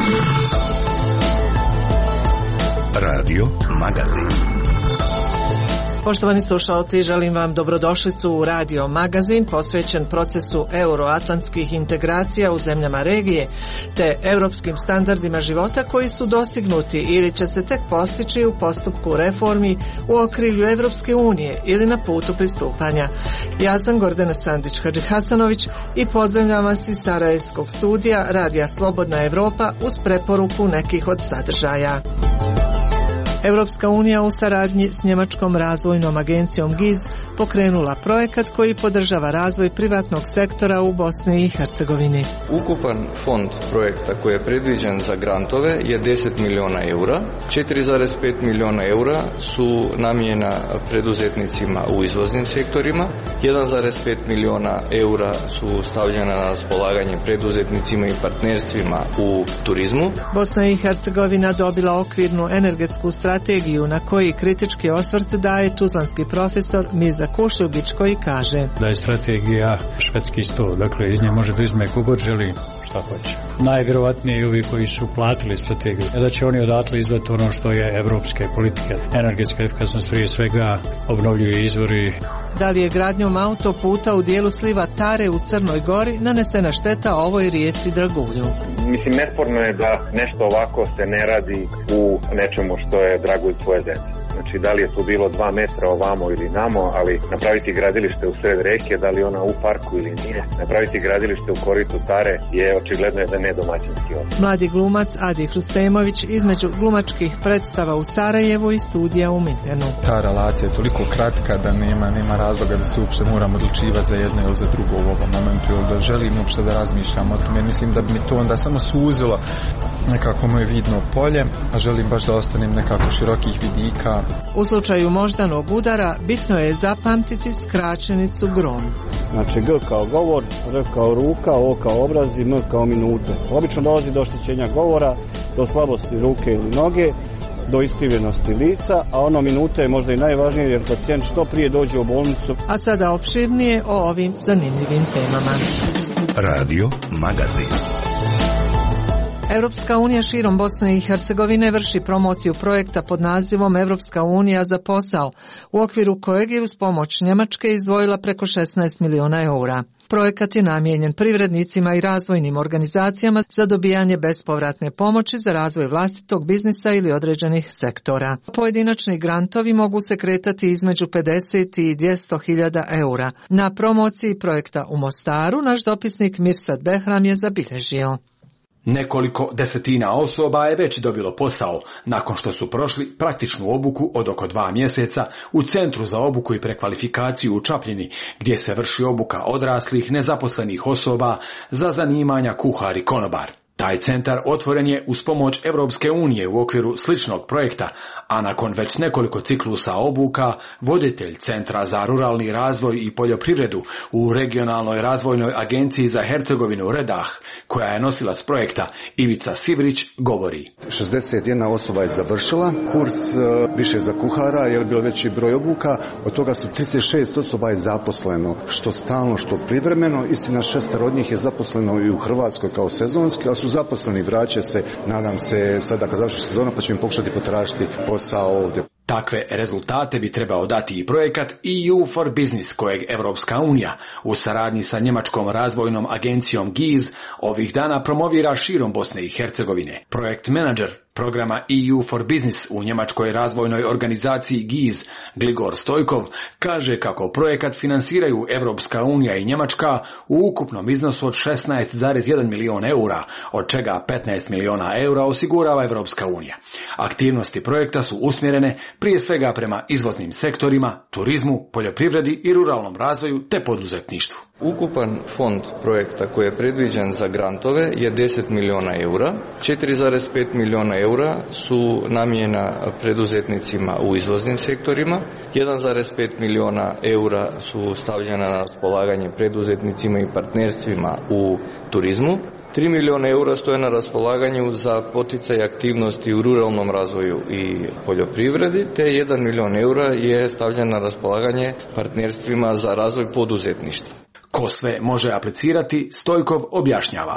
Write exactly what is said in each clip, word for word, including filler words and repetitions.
Radio Magazin. Poštovani slušalci, želim vam dobrodošlicu u Radio Magazin posvećen procesu euroatlantskih integracija u zemljama regije te europskim standardima života koji su dostignuti ili će se tek postići u postupku reformi u okrilju Evropske unije ili na putu pristupanja. Ja sam Gordana Sandić-Hadžihasanović i pozdravljam vas iz Sarajevskog studija Radija Slobodna Evropa uz preporuku nekih od sadržaja. Europska unija u saradnji s Njemačkom razvojnom agencijom G I Z pokrenula projekat koji podržava razvoj privatnog sektora u Bosni i Hercegovini. Ukupan fond projekta koji je predviđen za grantove je deset miliona eura. četiri zarez pet miliona eura su namijenjena preduzetnicima u izvoznim sektorima. jedan zarez pet miliona eura su stavljena na raspolaganje preduzetnicima i partnerstvima u turizmu. Bosna i Hercegovina dobila okvirnu energetsku strategiju strategiju na koji kritički osvrt daje tuzlanski profesor Mirza Kušljugić koji kaže da je strategija švedski sto, dakle iz nje može da izme kogod želi šta hoće. Najvjerovatnije i ovi koji su platili strategiju, da će oni odatle izvati ono što je evropske politike. Energetska efikasnost prije svega, obnovljivi izvori. Da li je gradnjom autoputa u dijelu sliva Tare u Crnoj Gori nanesena šteta ovoj rijeci Dragulju? Mislim, nesporno je da nešto ovako se ne radi u nečemu što je dragulj tvoje dece. Znači, da li je tu bilo dva metra ovamo ili namo, ali napraviti gradilište u sred reke, da li ona u parku ili nije, napraviti gradilište u koritu Tare je očigledno jedan nedomaćinski odnos. Mladi glumac Adi Hruspemović između glumačkih predstava u Sarajevu i studija u Minhenu. Ta relacija je toliko kratka da nema, nema razloga da se uopšte moramo odlučivati za jedno ili za drugo u ovom momentu, ili da želim uopšte da razmišljam o tome. Mislim da bi mi to onda samo suzilo nekako moje vidno polje, a želim baš da ostanem nekako širokih vidika. U slučaju moždanog udara bitno je zapamtiti skraćenicu GROM. Znači G kao govor, R kao ruka, O kao obraz i M kao minute. Obično dolazi do oštećenja govora, do slabosti ruke ili noge, do iskrivljenosti lica, a ono minute je možda i najvažnije jer pacijent što prije dođe u bolnicu. A sada opširnije o ovim zanimljivim temama. Radio Magazin. Europska unija širom Bosne i Hercegovine vrši promociju projekta pod nazivom Europska unija za posao, u okviru kojeg je uz pomoć Njemačke izdvojila preko šesnaest miliona eura. Projekat je namijenjen privrednicima i razvojnim organizacijama za dobijanje bespovratne pomoći za razvoj vlastitog biznisa ili određenih sektora. Pojedinačni grantovi mogu se kretati između pedeset i dvjesto hiljada eura. Na promociji projekta u Mostaru naš dopisnik Mirsad Behram je zabilježio. Nekoliko desetina osoba je već dobilo posao nakon što su prošli praktičnu obuku od oko dva mjeseca u Centru za obuku i prekvalifikaciju u Čapljini, gdje se vrši obuka odraslih nezaposlenih osoba za zanimanja kuhar i konobar. Taj centar otvoren je uz pomoć Europske unije u okviru sličnog projekta, a nakon već nekoliko ciklusa obuka, voditelj Centra za ruralni razvoj i poljoprivredu u Regionalnoj razvojnoj agenciji za Hercegovinu Redah, koja je nosilac projekta, Ivica Sivrić, govori. šezdeset jedna osoba je završila kurs više za kuhara, jer je bilo veći broj obuka, od toga su trideset šest osoba je zaposleno, što stalno, što privremeno. Istina, šestero od njih je zaposleno i u Hrvatskoj kao sezonski, ali su zaposleni, vraća se, nadam se, sada kad završi sezona, pa će im pokušati potražiti posao ovdje. Takve rezultate bi trebao dati i projekat E U for Business kojeg Evropska unija u saradnji sa Njemačkom razvojnom agencijom G I Z ovih dana promovira širom Bosne i Hercegovine. Projekt menadžer programa E U for Business u Njemačkoj razvojnoj organizaciji G I Z Gligor Stojkov kaže kako projekat finansiraju Evropska unija i Njemačka u ukupnom iznosu od šesnaest zarez jedan milion eura, od čega petnaest miliona eura osigurava Evropska unija. Aktivnosti projekta su usmjerene prije svega prema izvoznim sektorima, turizmu, poljoprivredi i ruralnom razvoju te poduzetništvu. Ukupan fond projekta koji je predviđen za grantove je deset miliona eura. četiri zarez pet miliona eura su namijenjena preduzetnicima u izvoznim sektorima. jedan zarez pet miliona eura su stavljena na raspolaganje preduzetnicima i partnerstvima u turizmu. tri miliona eura stoje na raspolaganju za poticaj aktivnosti u ruralnom razvoju i poljoprivredi, te jedan milion eura je stavljen na raspolaganje partnerstvima za razvoj poduzetništva. Ko sve može aplicirati, Stojkov objašnjava.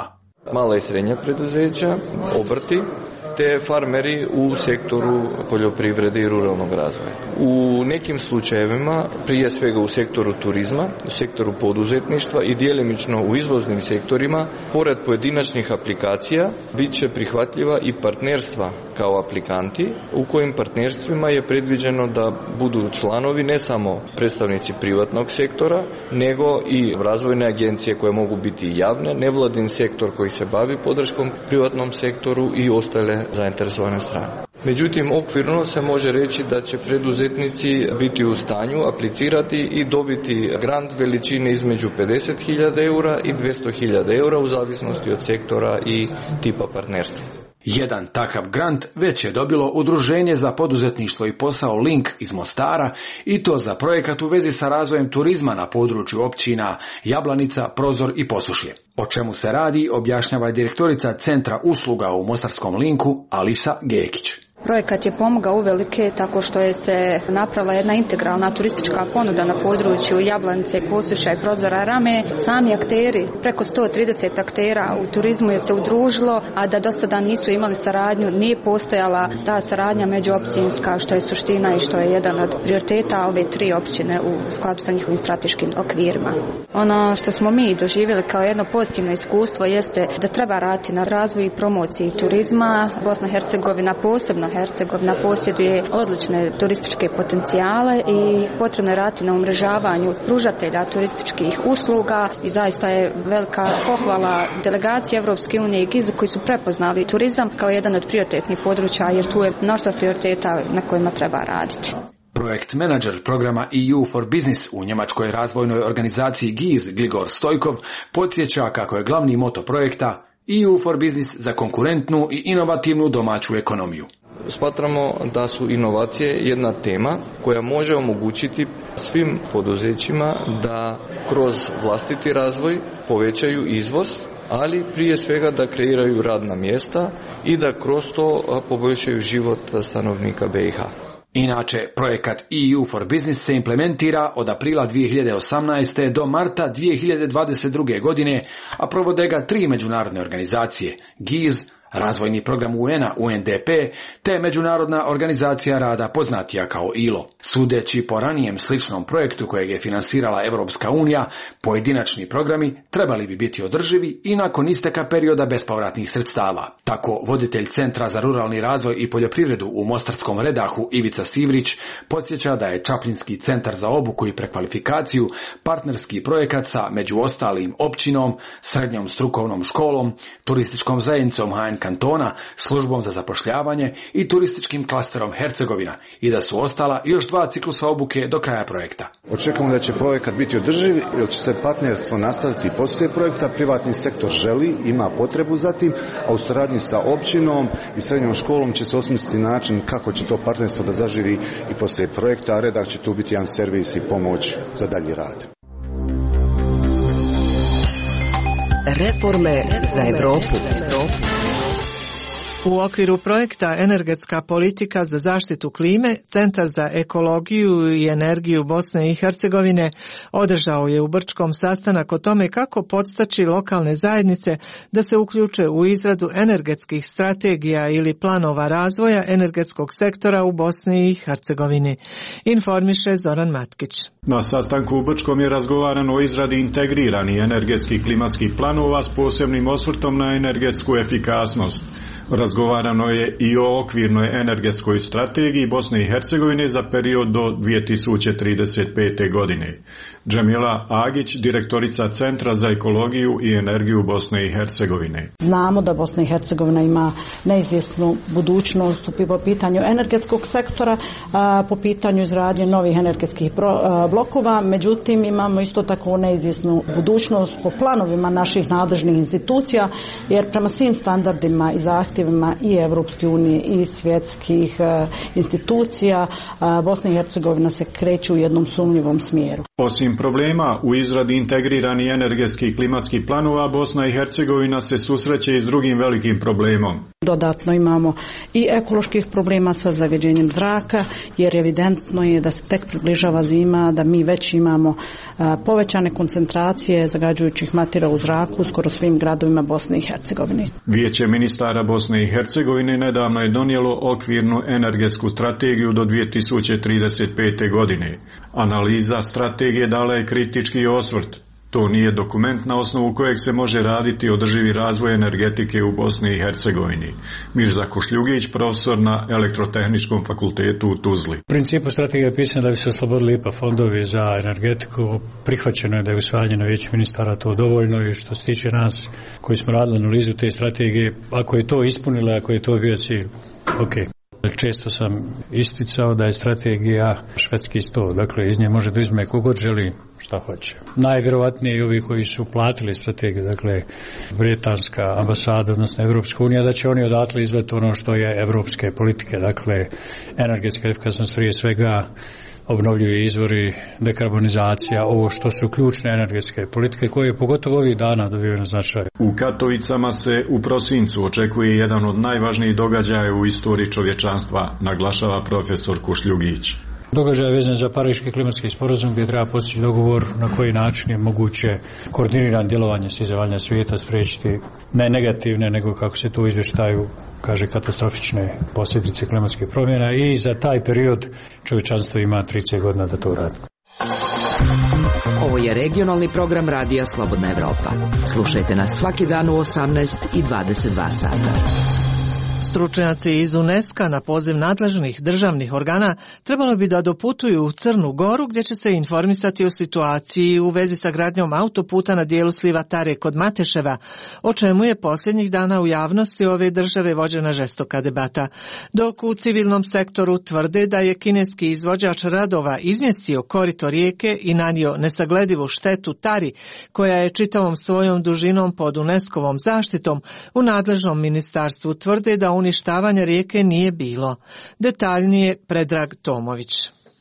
mala i srednja preduzeća, obrti, te farmeri u sektoru poljoprivrede i ruralnog razvoja. U nekim slučajevima, prije svega u sektoru turizma, u sektoru poduzetništva i djelimično u izvoznim sektorima, pored pojedinačnih aplikacija, bit će prihvatljiva i partnerstva kao aplikanti, u kojim partnerstvima je predviđeno da budu članovi ne samo predstavnici privatnog sektora, nego i razvojne agencije koje mogu biti javne, nevladin sektor koji se bavi podrškom privatnom sektoru i ostale zainteresovane strane. Međutim, okvirno se može reći da će preduzetnici biti u stanju aplicirati i dobiti grant veličine između pedeset hiljada eura i dvjesto hiljada eura u zavisnosti od sektora i tipa partnerstva. Jedan takav grant već je dobilo Udruženje za poduzetništvo i posao Link iz Mostara, i to za projekat u vezi sa razvojem turizma na području općina Jablanica, Prozor i Posušje. O čemu se radi objašnjava direktorica Centra usluga u Mostarskom Linku Alisa Gekić. Projekat je pomogao uvelike tako što je se napravila jedna integralna turistička ponuda na području Jablanice, Posušja i Prozora Rame. Sami akteri, preko sto trideset aktera u turizmu je se udružilo, a da do sada nisu imali saradnju, nije postojala ta saradnja međuopćinska, što je suština i što je jedan od prioriteta ove tri općine u skladu sa njihovim strateškim okvirima. Ono što smo mi doživjeli kao jedno pozitivno iskustvo jeste da treba raditi na razvoju i promociji turizma. Bosna i Hercegovina, posebno Hercegovina, posjeduje odlične turističke potencijale i potrebno je raditi na umrežavanju pružatelja turističkih usluga i zaista je velika pohvala delegacije Evropske unije i GIZ-u koji su prepoznali turizam kao jedan od prioritetnih područja, jer tu je mnoštvo prioriteta na kojima treba raditi. Projekt menadžer programa E U for Business u njemačkoj razvojnoj organizaciji GIZ Gligor Stojkov podsjeća kako je glavni moto projekta E U for Business za konkurentnu i inovativnu domaću ekonomiju. Smatramo da su inovacije jedna tema koja može omogućiti svim poduzećima da kroz vlastiti razvoj povećaju izvoz, ali prije svega da kreiraju radna mjesta i da kroz to poboljšaju život stanovnika B i H. Inače, projekat E U for Business se implementira od aprila dvije hiljade osamnaeste. do marta dvije hiljade dvadeset druge. godine, a provode ga tri međunarodne organizacije, GIZ, razvojni program U N-a U N D P, te međunarodna organizacija rada poznatija kao I L O. Sudeći po ranijem sličnom projektu kojeg je finansirala Evropska unija, pojedinačni programi trebali bi biti održivi i nakon isteka perioda bespovratnih sredstava. Tako, voditelj Centra za ruralni razvoj i poljoprivredu u Mostarskom Redahu Ivica Sivrić podsjeća da je Čaplinski centar za obuku i prekvalifikaciju partnerski projekat sa među ostalim općinom, srednjom strukovnom školom, turističkom zajednicom H N kantona, službom za zapošljavanje i turističkim klasterom Hercegovina i da su ostala još dva ciklusa obuke do kraja projekta. Očekujemo da će projekat biti održiv, jer će se partnerstvo nastaviti poslije projekta. Privatni sektor želi, ima potrebu za tim, a u suradnji sa općinom i srednjom školom će se osmisliti način kako će to partnerstvo da zaživi i poslije projekta, a Redak će tu biti jedan servis i pomoć za dalji rad. Reforme za Evropu. U okviru projekta Energetska politika za zaštitu klime, Centar za ekologiju i energiju Bosne i Hercegovine održao je u Brčkom sastanak o tome kako podstaći lokalne zajednice da se uključe u izradu energetskih strategija ili planova razvoja energetskog sektora u Bosni i Hercegovini. Informiše Zoran Matkić. Na sastanku u Brčkom je razgovarano o izradi integriranih energetskih klimatskih planova s posebnim osvrtom na energetsku efikasnost. Razgovarano je i o okvirnoj energetskoj strategiji Bosne i Hercegovine za period do dvije tisuće trideset pete. godine. Džemila Agić, direktorica Centra za ekologiju i energiju Bosne i Hercegovine. Znamo da Bosna i Hercegovina ima neizvjesnu budućnost po pitanju energetskog sektora, po pitanju izgradnje novih energetskih blokova, međutim imamo isto tako neizvjesnu budućnost po planovima naših nadležnih institucija, jer prema svim standardima i zahtjevima i Evropske unije i svjetskih institucija Bosna i Hercegovina se kreću u jednom sumnjivom smjeru. Osim problema u izradi integriranih energetskih klimatskih planova, Bosna i Hercegovina se susreće i s drugim velikim problemom. Dodatno imamo i ekoloških problema sa zagađenjem zraka, jer evidentno je da se tek približava zima, da mi već imamo a, povećane koncentracije zagađujućih materija u zraku u skoro svim gradovima Bosne i Hercegovine. Vijeće ministara Bosne i Hercegovine nedavno je donijelo okvirnu energetsku strategiju do dvije tisuće trideset pete. godine. Analiza strategije dala je kritički osvrt. To nije dokument na osnovu kojeg se može raditi održivi razvoj energetike u Bosni i Hercegovini. Mirza Kušljugić, profesor na Elektrotehničkom fakultetu u Tuzli. U principu strategija je pisana da bi se oslobodili I P A fondovi za energetiku. Prihvaćeno je da je usvajanje na vijeću ministara to dovoljno i što se tiče nas koji smo radili analizu te strategije, ako je to ispunila, ako je to bio cilj, ok. Često sam isticao da je strategija švedski sto, dakle iz nje može da izme kogod želi šta hoće. Najvjerovatnije i ovi koji su platili strategiju, dakle britanska ambasada, odnosno Evropska unija, da će oni odatle izveti ono što je evropske politike, dakle energetska efikasnost prije svega, obnovljivi izvori, dekarbonizacija, ovo što su ključne energetske politike koje pogotovo ovih dana dobivaju na značaju. U Katovicama se u prosincu očekuje jedan od najvažnijih događaja u istoriji čovječanstva, naglašava profesor Kušljugić. Događaj je vezan za Pariški klimatski sporazum gdje treba postići dogovor na koji način je moguće koordiniran djelovanje svih zemalja svijeta spriječiti ne negativne, nego kako se to u izvještaju kaže katastrofične posljedice klimatskih promjena i za taj period čovječanstvo ima trideset godina da to radi. Ovo je regionalni program Radija Slobodna Evropa. Slušajte nas svaki dan u osamnaest i dvadeset dva sata. Stručnjaci iz UNESCO na poziv nadležnih državnih organa trebalo bi da doputuju u Crnu Goru gdje će se informisati o situaciji u vezi sa gradnjom autoputa na dijelu sliva Tare kod Mateševa, o čemu je posljednjih dana u javnosti ove države vođena žestoka debata. Dok u civilnom sektoru tvrde da je kineski izvođač radova izmjestio korito rijeke i nanio nesagledivu štetu Tari, koja je čitavom svojom dužinom pod UNESCO-vom zaštitom, u nadležnom ministarstvu tvrde da uništavanja rijeke nije bilo. Detaljnije Predrag Tomović.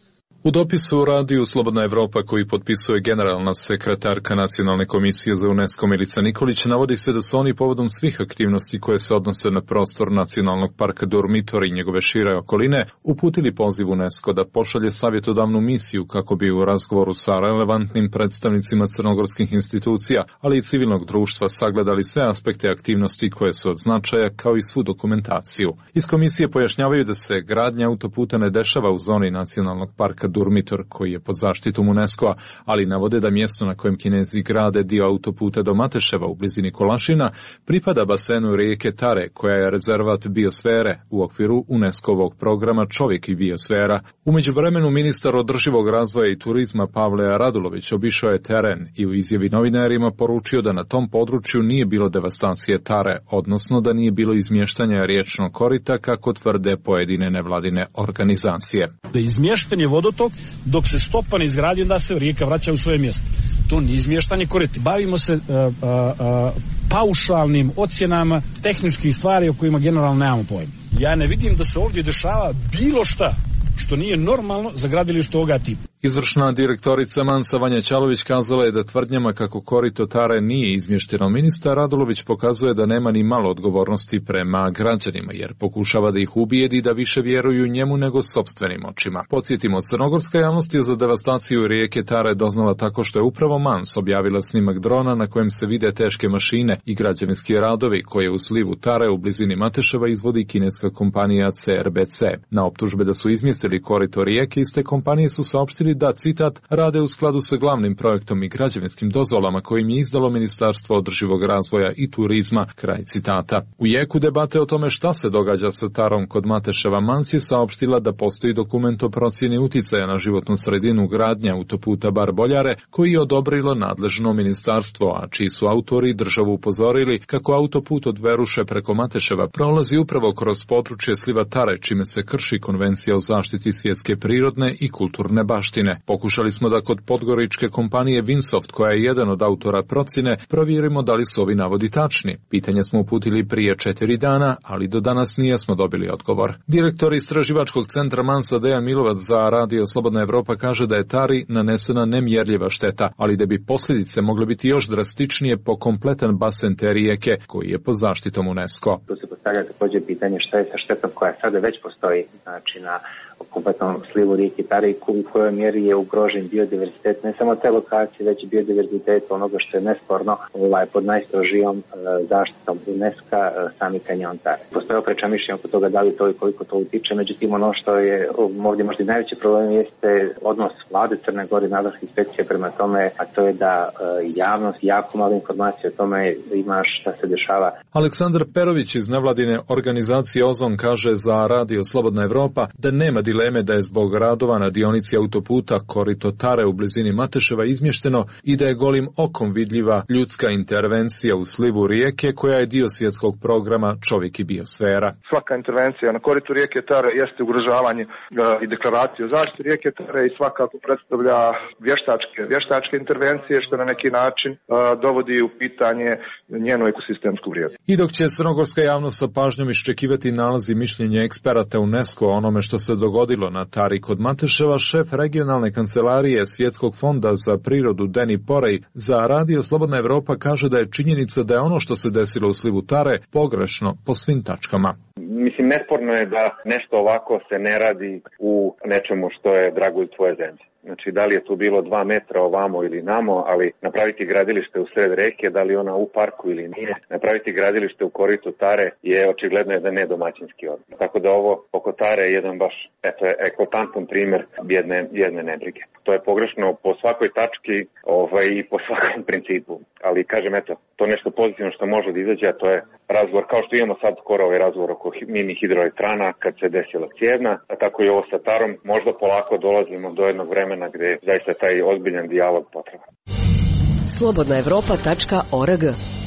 U dopisu u radiju Slobodna Evropa koji potpisuje generalna sekretarka Nacionalne komisije za UNESCO Milica Nikolić navodi se da su oni povodom svih aktivnosti koje se odnose na prostor Nacionalnog parka Durmitor i njegove šire okoline uputili poziv UNESCO da pošalje savjetodavnu misiju kako bi u razgovoru sa relevantnim predstavnicima crnogorskih institucija, ali i civilnog društva sagledali sve aspekte aktivnosti koje su od značaja kao i svu dokumentaciju. Iz komisije pojašnjavaju da se gradnja autoputa ne dešava u zoni Nacionalnog parka Durmitor koji je pod zaštitom UNESCO-a, ali navode da mjesto na kojem Kinezi grade dio autoputa do Mateševa u blizini Kolašina pripada basenu rijeke Tare koja je rezervat biosfere u okviru UNESCO-ovog programa Čovjek i biosfera. U međuvremenu ministar održivog razvoja i turizma Pavle Radulović obišao je teren i u izjavi novinarima poručio da na tom području nije bilo devastacije Tare, odnosno da nije bilo izmještanja riječnog korita kako tvrde pojedine nevladine organizacije. Da izmješten je vodotok dok se stopa ne izgradi, onda se rijeka vraća u svoje mjesto. To nije izmještanje korita. Bavimo se uh, uh, uh, paušalnim ocjenama tehničkih stvari o kojima generalno nemamo pojma. Ja ne vidim da se ovdje dešava bilo šta što nije normalno za gradilište ovoga tipa. Izvršna direktorica Mansa Vanja Ćalović kazala je da tvrdnjama kako korito Tare nije izmješteno. Ministar Radulović pokazuje da nema ni malo odgovornosti prema građanima, jer pokušava da ih ubijedi da više vjeruju njemu nego sopstvenim očima. Podsjetimo, crnogorska javnost je za devastaciju rijeke Tare doznala tako što je upravo Mans objavila snimak drona na kojem se vide teške mašine i građevinski radovi koje u slivu Tare u blizini Mateševa izvodi kineska kompanija C R B C. Na optužbe da su izmjestili korito rijeke, iste kompanije su saopštili da, citat, rade u skladu sa glavnim projektom i građevinskim dozvolama kojim je izdalo Ministarstvo održivog razvoja i turizma, kraj citata. U jeku debate o tome šta se događa sa Tarom kod Mateševa, Mans je saopštila da postoji dokument o procjeni uticaja na životnu sredinu gradnja autoputa Bar-Boljare koji je odobrilo nadležno ministarstvo, a čiji su autori državu upozorili kako autoput od Veruše preko Mateševa prolazi upravo kroz područje sliva Tare, čime se krši konvencija o zaštiti svjetske prirodne i kulturne baštine. Pokušali smo da kod podgoričke kompanije Winsoft, koja je jedan od autora procjene, provjerimo da li su ovi navodi tačni. Pitanje smo uputili prije četiri dana, ali do danas nismo dobili odgovor. Direktor istraživačkog centra Mansa Dejan Milovac za Radio Slobodna Evropa kaže da je Tari nanesena nemjerljiva šteta, ali da bi posljedice mogle biti još drastičnije po kompletan basen te rijeke koji je pod zaštitom UNESCO. postavlja također pitanje šta je sa štetom koja sada već postoji, znači na kompletnom slivu rijeke Tare i u kojoj mjeri je ugrožen biodiverzitet, ne samo te lokacije, već i biodiverzitet onoga što je nesporno ovaj, pod najstrožijom e, zaštitom UNESCO e, sami kanjon Tare. Postoje oprečna mišljenja oko toga da li to i koliko to utiče, međutim ono što je ovdje možda najveći problem jeste odnos vlade Crne Gore i nadležnih inspekcija prema tome, a to je da e, javnost jako malo informacije o tome ima šta se dešava. Aleksandar Perović iz nevladine organizacije Ozon kaže za Radio Slobodna Evropa da nema dileme da je zbog radova na dionici autoputa korito Tare u blizini Mateševa izmješteno i da je golim okom vidljiva ljudska intervencija u slivu rijeke koja je dio svjetskog programa Čovjek i biosfera. Svaka intervencija na koritu rijeke Tare jeste ugrožavanje uh, i deklaracije o zaštiti rijeke Tare i svakako predstavlja vještačke, vještačke intervencije što na neki način uh, dovodi u pitanje njenu ekosistemsku vrijednost. I dok će crnogorska javnost sa pažnjom iščekivati nalazi mišljenje eksperata UNESCO o onome što se dogodilo na Tari kod Mateševa, šef regionalne kancelarije Svjetskog fonda za prirodu Deni Porej za Radio Slobodna Evropa kaže da je činjenica da je ono što se desilo u slivu Tare pogrešno po svim tačkama. Mislim, nesporno je da nešto ovako se ne radi u nečemu što je dragulj tvoje zemlje. Znači, da li je tu bilo dva metra ovamo ili namo, ali napraviti gradilište u sred reke, da li ona u parku ili nije, napraviti gradilište u koritu Tare je očigledno jedan nedomaćinski odnos. Tako da ovo oko Tare je jedan baš, eto, eklatantan primjer jedne, jedne nebrige. To je pogrešno po svakoj tački ovaj, i po svakom principu. Ali kažem, eto, to nešto pozitivno što može da izađe, a to je razgovor, kao što imamo sad skoro ovaj razgovor oko mini hidroelektrana kad se desila Cijevna, a tako i ovo sa Tarom, možda polako dolazimo do jednog vremena gdje zaista taj ozbiljan dijalog potreban. slobodna evropa tačka org.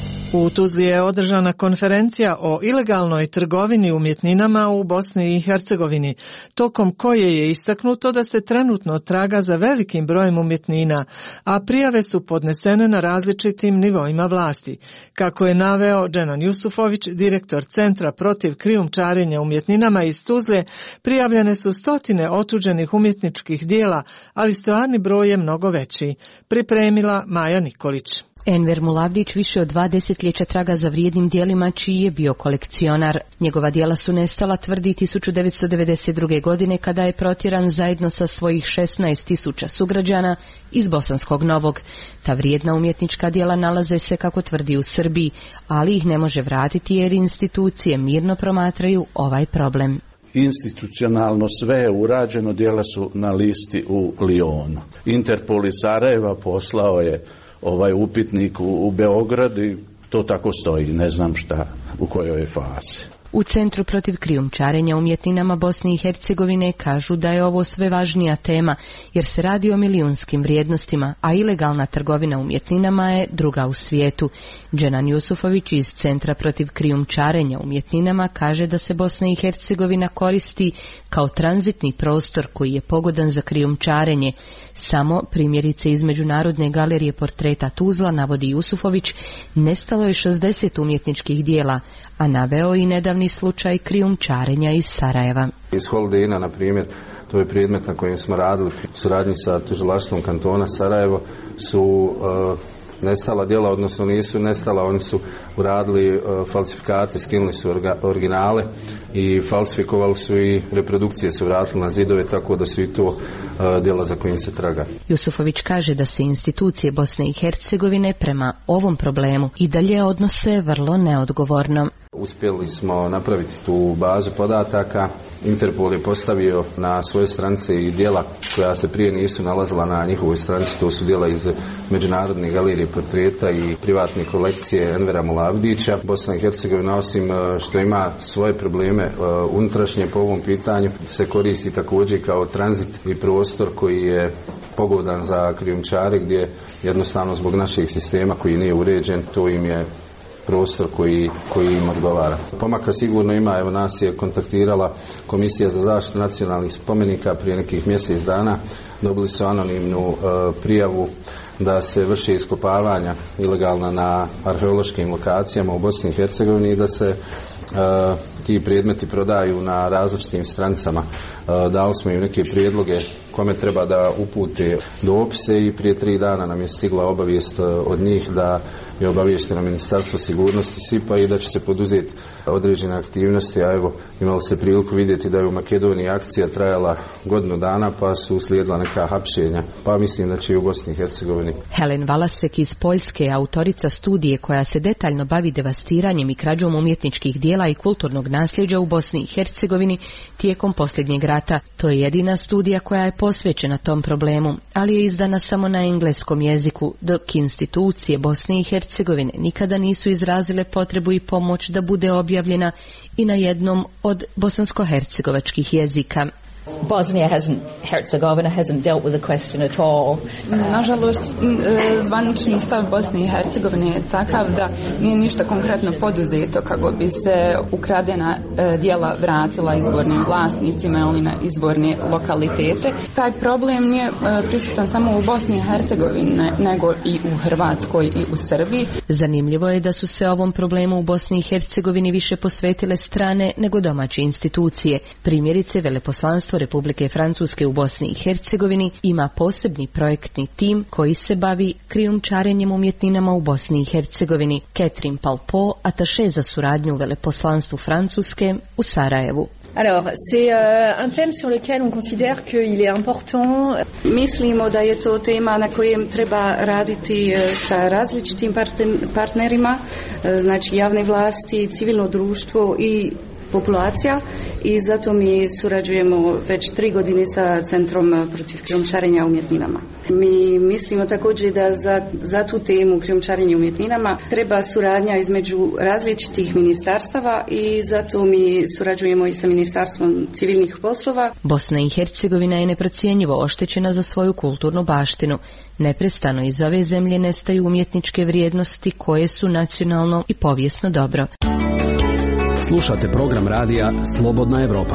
U Tuzli je održana konferencija o ilegalnoj trgovini umjetninama u Bosni i Hercegovini, tokom koje je istaknuto da se trenutno traga za velikim brojem umjetnina, a prijave su podnesene na različitim nivoima vlasti. Kako je naveo Dženan Jusufović, direktor Centra protiv krijumčarenja umjetninama iz Tuzle, prijavljene su stotine otuđenih umjetničkih dijela, ali stvarni broj je mnogo veći. Pripremila Maja Nikolić. Enver Mulavdić više od dva desetljeća traga za vrijednim dijelima čiji je bio kolekcionar. Njegova dijela su nestala, tvrdi, tisuću devetsto devedeset druge. godine kada je protjeran zajedno sa svojih šesnaest tisuća sugrađana iz Bosanskog Novog. Ta vrijedna umjetnička dijela nalaze se, kako tvrdi, u Srbiji, ali ih ne može vratiti jer institucije mirno promatraju ovaj problem. Institucionalno sve je urađeno, dijela su na listi u Lionu. Interpol iz Sarajeva poslao je ovaj upitnik u, u Beograd i to tako stoji, ne znam šta, u kojoj je fazi. U Centru protiv krijumčarenja umjetninama Bosne i Hercegovine kažu da je ovo sve važnija tema jer se radi o milijunskim vrijednostima, a ilegalna trgovina umjetninama je druga u svijetu. Dženan Jusufović iz Centra protiv krijumčarenja umjetninama kaže da se Bosna i Hercegovina koristi kao tranzitni prostor koji je pogodan za krijumčarenje. Samo primjerice iz Međunarodne galerije portreta Tuzla, navodi Jusufović, nestalo je šezdeset umjetničkih dijela, a naveo i nedavni slučaj krijumčarenja iz Sarajeva. Iz Holdena, na primjer, to je predmet na kojem smo radili u suradnji sa tužilaštvom kantona Sarajevo, su uh, nestala djela, odnosno nisu nestala, oni su uradili uh, falsifikate, skinuli su orga, originale i falsifikovali su i reprodukcije su vratili na zidove, tako da su i to uh, djela za kojim se traga. Jusufović kaže da se institucije Bosne i Hercegovine prema ovom problemu i dalje odnose vrlo neodgovorno. Uspjeli smo napraviti tu bazu podataka. Interpol je postavio na svoje stranice i djela koja se prije nisu nalazila na njihovoj stranici. To su djela iz Međunarodne galerije portreta i privatne kolekcije Envera Mulavdića. Bosna i Hercegovina, osim što ima svoje probleme unutrašnje po ovom pitanju, se koristi također kao tranzit i prostor koji je pogodan za krijumčare, gdje jednostavno zbog našeg sistema koji nije uređen, to im je prostor koji, koji im odgovara. Pomaka sigurno ima, evo nas je kontaktirala Komisija za zaštitu nacionalnih spomenika prije nekih mjesec dana, dobili su anonimnu uh, prijavu da se vrši iskopavanja ilegalna na arheološkim lokacijama u Bosni i Hercegovini i da se uh, ti predmeti prodaju na različitim stranicama. Uh, dali smo im neke prijedloge kome treba da upute dopise i prije tri dana nam je stigla obavijest od njih da je obaviješteno Ministarstvo sigurnosti S I P-a i da će se poduzeti određene aktivnosti, a evo imali ste priliku vidjeti da je u Makedoniji akcija trajala godinu dana pa su uslijedila neka hapšenja, pa mislim da će i u Bosni i Hercegovini. Helen Valasek iz Poljske je autorica studije koja se detaljno bavi devastiranjem i krađom umjetničkih dijela i kulturnog nasljeđa u Bosni i Hercegovini tijekom posljednjeg rata. To je jedina studija koja je posvećena tom problemu, ali je izdana samo na engleskom jeziku, dok institucije Bosne i Hercegovine nikada nisu izrazile potrebu i pomoć da bude objavljena i na jednom od bosansko-hercegovačkih jezika. Bosnia hasn't, Herzegovina hasn't dealt with the question at all. Nažalost, zvanični stav Bosne i Hercegovine je takav da nije ništa konkretno poduzeto kako bi se ukradena djela vratila izvornim vlasnicima ili na izvorne lokalitete. Taj problem nije prisutan samo u Bosni i Hercegovini, nego i u Hrvatskoj i u Srbiji. Zanimljivo je da su se ovom problemu u Bosni i Hercegovini više posvetile strane nego domaće institucije. Primjerice, veleposlanstvo Republike Francuske u Bosni i Hercegovini ima posebni projektni tim koji se bavi krijumčarenjem umjetninama u Bosni i Hercegovini. Catherine Palpo, ataše za suradnju u veleposlanstvu Francuske u Sarajevu. Alors, c'est euh, un thème sur lequel on considère qu'il est important. Mislimo da je to tema na kojem treba raditi sa različitim partnerima, znači javne vlasti, civilno društvo i populacija, i zato mi surađujemo već tri godine sa Centrom protiv krijumčarenja umjetninama. Mi mislimo također da za, za tu temu krijumčarenja umjetninama treba suradnja između različitih ministarstava i zato mi surađujemo i sa Ministarstvom civilnih poslova. Bosna i Hercegovina je neprocjenjivo oštećena za svoju kulturnu baštinu. Neprestano iz ove zemlje nestaju umjetničke vrijednosti koje su nacionalno i povijesno dobro. Slušate program radija Slobodna Evropa.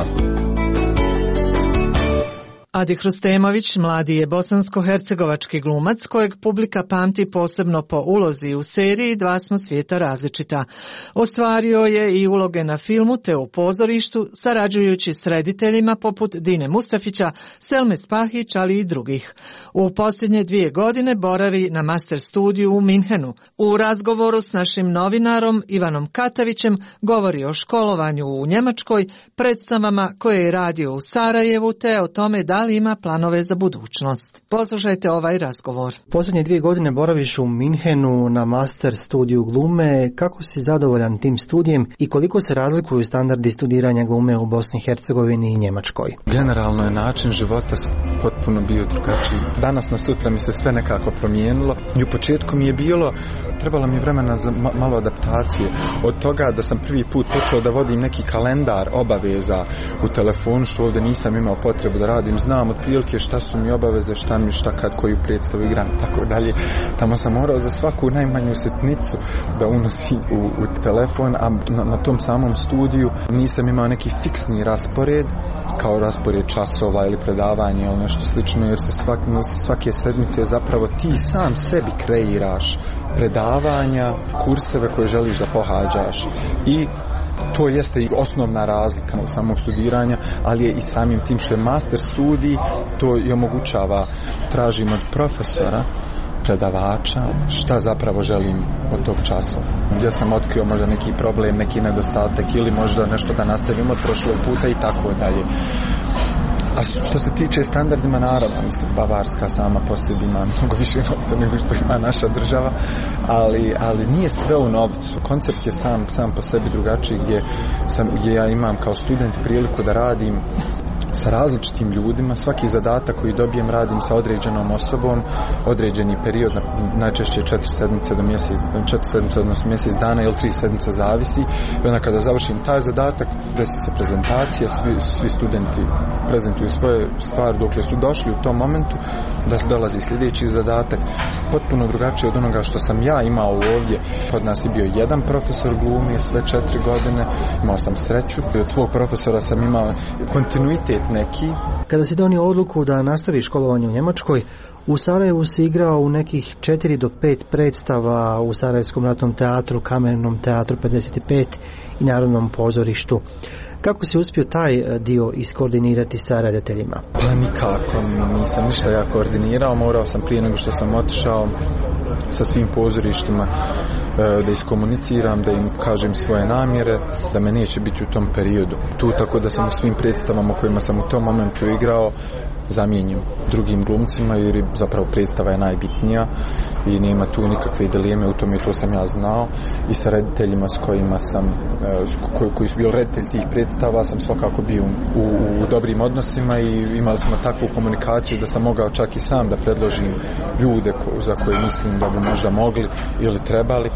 Adi Hrustemović mladi je bosansko-hercegovački glumac kojeg publika pamti posebno po ulozi u seriji Dva smo svijeta različita. Ostvario je i uloge na filmu te u pozorištu, sarađujući s rediteljima poput Dine Mustafića, Selme Spahić, ali i drugih. U posljednje dvije godine boravi na master studiju u Minhenu. U razgovoru s našim novinarom Ivanom Katavićem govori o školovanju u Njemačkoj, predstavama koje je radio u Sarajevu te o tome da li ima planove za budućnost. Poslušajte ovaj razgovor. Posljednje dvije godine boraviš u Minhenu na master studiju glume. Kako si zadovoljan tim studijem i koliko se razlikuju standardi studiranja glume u Bosni i Hercegovini i Njemačkoj? Generalno je način života potpuno bio drugačiji. Danas na sutra mi se sve nekako promijenilo i u početku mi je bilo, trebalo mi vremena za malo adaptacije. Od toga da sam prvi put počeo da vodim neki kalendar obaveza u telefonu, što ovdje nisam imao potrebu da radim. Znam otprilike šta su mi obaveze, šta mi šta kad koju predstavu igram i tako dalje. Tamo sam morao za svaku najmanju sitnicu da unosim u, u telefon, a na, na tom samom studiju nisam imao neki fiksni raspored, kao raspored časova ili predavanja ili nešto slično, jer se svak, svake sedmice zapravo ti sam sebi kreiraš predavanja, kurseve koje želiš da pohađaš i to jeste i osnovna razlika u samog studiranja, ali je i samim tim što je master studij, to i omogućava, tražim od profesora, predavača, šta zapravo želim od tog časa. Gdje sam otkrio možda neki problem, neki nedostatak ili možda nešto da nastavim od prošlog puta i tako dalje. A što se tiče standardima, naravno, mislim, Bavarska sama po sebi ima mnogo više novca nego što ima naša država, ali, ali nije sve u novcu. Koncept je sam, sam po sebi drugačiji, gdje, sam, gdje ja imam kao student priliku da radim sa različitim ljudima, svaki zadatak koji dobijem radim sa određenom osobom, određeni period, najčešće četiri sedmice do mjesec, četiri sedmice odnosno mjesec dana ili tri sedmice zavisi, i onda kada završim taj zadatak, desi se prezentacija, svi, svi studenti prezentuju svoje stvari dokle su došli u tom momentu, da se dolazi sljedeći zadatak, potpuno drugačije od onoga što sam ja imao ovdje. Kod nas je bio jedan profesor glumije sve četiri godine, imao sam sreću, i od svog profesora sam imao kontinuitet neki. Kada si donio odluku da nastaviš školovanje u Njemačkoj, u Sarajevu si igrao u nekih četiri do pet predstava u Sarajevskom ratnom teatru, Kamernom teatru pedeset pet i Narodnom pozorištu. Kako si uspio taj dio iskoordinirati sa redateljima? Pa nikako, nisam ništa ja koordinirao, morao sam prije nego što sam otišao sa svim pozorištima da iskomuniciram, da im kažem svoje namjere, da me neće biti u tom periodu tu, tako da sam u svim predstavama kojima sam u tom momentu igrao zamijenjen drugim glumcima, jer zapravo predstava je najbitnija i nema tu nikakve dileme u tome, to sam ja znao, i sa rediteljima s kojima sam koji, koji su bili reditelji tih predstava sam svakako bio u, u dobrim odnosima i imali smo takvu komunikaciju da sam mogao čak i sam da predložim ljude ko, za koje mislim da bi možda mogli ili trebali.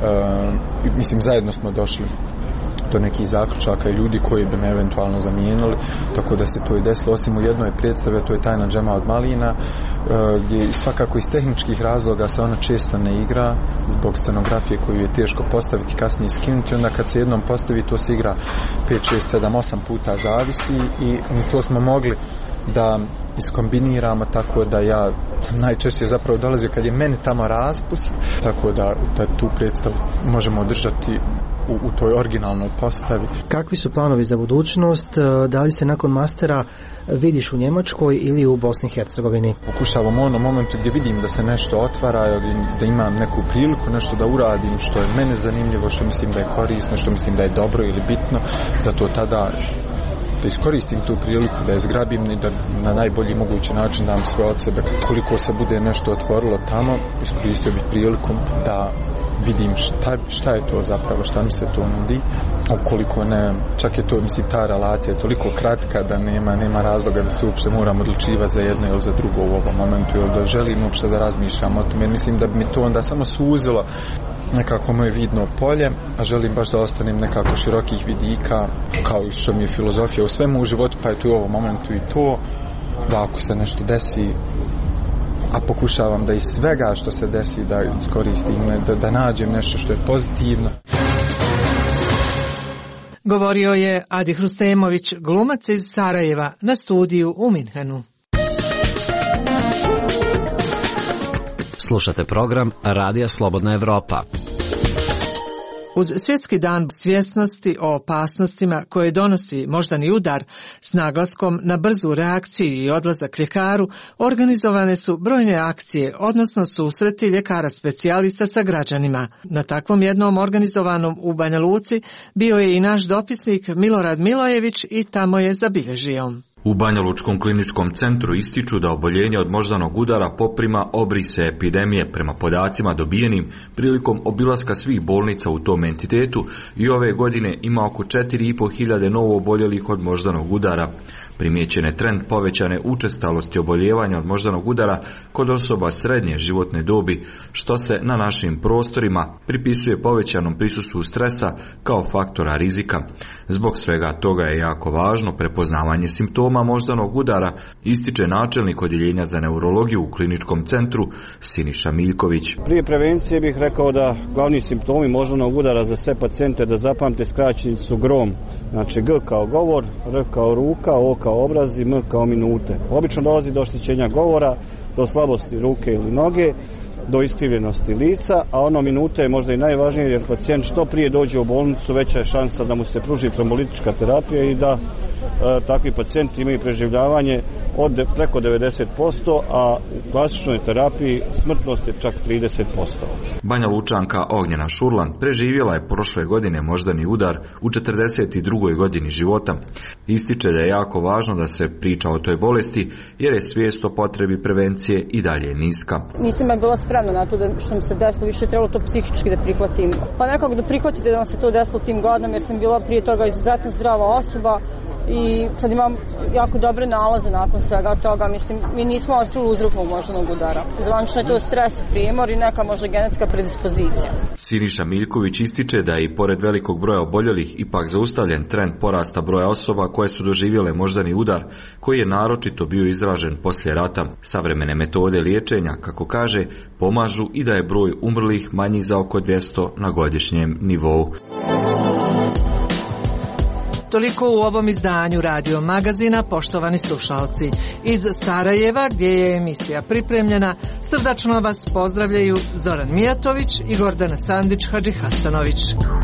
E, mislim, zajedno smo došli do nekih zaključaka i ljudi koji bi me eventualno zamijenili, tako da se to i desilo, osim u jednoj predstave, to je Tajna džema od malina, gdje svakako iz tehničkih razloga se ona često ne igra zbog scenografije koju je teško postaviti, kasnije skinuti, onda kad se jednom postavi to se igra pet, šest, sedam, osam puta, zavisi, i to smo mogli da iskombiniramo, tako da ja sam najčešće zapravo dolazio kad je meni tamo raspust, tako da, da tu predstavu možemo održati u, u toj originalnoj postavi. Kakvi su planovi za budućnost? Da li se nakon mastera vidiš u Njemačkoj ili u Bosni i Hercegovini? Pokušavam u onom momentu gdje vidim da se nešto otvara, da imam neku priliku, nešto da uradim što je mene zanimljivo, što mislim da je korisno, što mislim da je dobro ili bitno, da to tada da iskoristim tu priliku, da je zgrabim i da na najbolji mogući način dam sve od sebe. Koliko se bude nešto otvorilo tamo, iskoristio bih priliku da vidim šta, šta je to zapravo, šta mi se to nudi. Ukoliko ne, čak je to, mislim, ta relacija je toliko kratka da nema, nema razloga da se uopšte moram odlučivati za jedno ili za drugo u ovom momentu, ili da želim uopšte da razmišljam o tome, jer mislim da bi mi to onda samo suzilo nekako moje vidno polje, a želim baš da ostanem nekako širokih vidika, kao i što mi je filozofija u svemu u životu, pa je tu u ovom momentu i to, da ako se nešto desi, a pokušavam da iz svega što se desi da iskoristim, da, da nađem nešto što je pozitivno. Govorio je Adi Hrustemović, glumac iz Sarajeva, na studiju u Minhenu. Slušate program Radija Slobodna Evropa. Uz Svjetski dan svjesnosti o opasnostima koje donosi moždani udar s naglaskom na brzu reakciju i odlazak ljekaru, organizovane su brojne akcije, odnosno susreti ljekara specijalista sa građanima. Na takvom jednom organizovanom u Banja Luci bio je i naš dopisnik Milorad Milojević i tamo je zabilježio. U Banjalučkom kliničkom centru ističu da oboljenje od moždanog udara poprima obrise epidemije prema podacima dobijenim prilikom obilaska svih bolnica u tom entitetu i ove godine ima oko četiri i pol hiljade novo oboljelih od moždanog udara. Primijećen je trend povećane učestalosti oboljevanja od moždanog udara kod osoba srednje životne dobi, što se na našim prostorima pripisuje povećanom prisustvu stresa kao faktora rizika. Zbog svega toga je jako važno prepoznavanje simptoma moždanog udara, ističe načelnik odjeljenja za neurologiju u kliničkom centru Siniša Miljković. Prije prevencije bih rekao da glavni simptomi moždanog udara za sve pacijente da zapamte skraćenicu GROM, znači G kao govor, R kao ruka, O kao obraz i M kao minute. Obično dolazi do oštećenja govora, do slabosti ruke ili noge, do iskrivljenosti lica, a ono minute je možda i najvažnije jer pacijent što prije dođe u bolnicu, veća je šansa da mu se pruži trombolitička terapija i da e, takvi pacijenti imaju preživljavanje od de, preko devedeset posto, a u klasičnoj terapiji smrtnost je čak trideset posto. Banja Lučanka Ognjena Šurlan preživjela je prošle godine moždani udar u četrdeset drugoj godini života. Ističe da je jako važno da se priča o toj bolesti jer je svijest o potrebi prevencije i dalje niska. Nisam ja bila spremna na to da što mi se desilo, više je trebalo to psihički da prihvatim. Pa nekako da prihvatite da vam se to desilo tim godinama jer sam bila prije toga izuzetno zdrava osoba i sad imam jako dobre nalaze nakon svega toga. Mislim, mi nismo otkrili uzrok moždanog udara. Zvančno je to stres, primor i neka možda genetska predispozicija. Siniša Miljković ističe da je i pored velikog broja oboljelih ipak zaustavljen trend porasta broja osoba koje su doživjele moždani udar, koji je naročito bio izražen poslije rata. Savremene metode liječenja, kako kaže, pomažu i da je broj umrlih manji za oko dvjesto na godišnjem nivou. Toliko u ovom izdanju Radio Magazina, poštovani slušalci. Iz Sarajeva, gdje je emisija pripremljena, srdačno vas pozdravljaju Zoran Mijatović i Gordana Sandić Hadžihasanović.